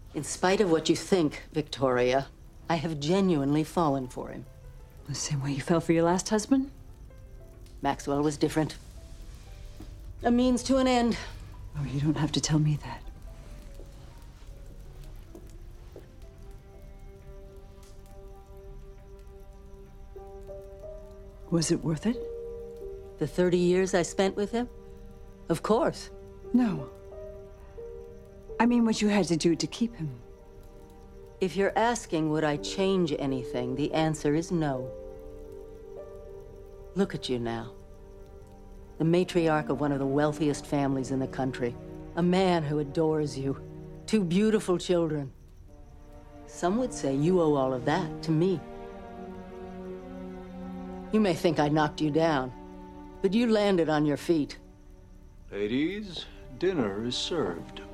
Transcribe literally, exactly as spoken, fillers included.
In spite of what you think, Victoria, I have genuinely fallen for him. The same way you fell for your last husband? Maxwell was different. A means to an end. Oh, you don't have to tell me that. Was it worth it? The thirty years I spent with him? Of course. No. I mean what you had to do to keep him. If you're asking would I change anything, the answer is no. Look at you now. The matriarch of one of the wealthiest families in the country. A man who adores you. Two beautiful children. Some would say you owe all of that to me. You may think I knocked you down, but you landed on your feet. Ladies, dinner is served.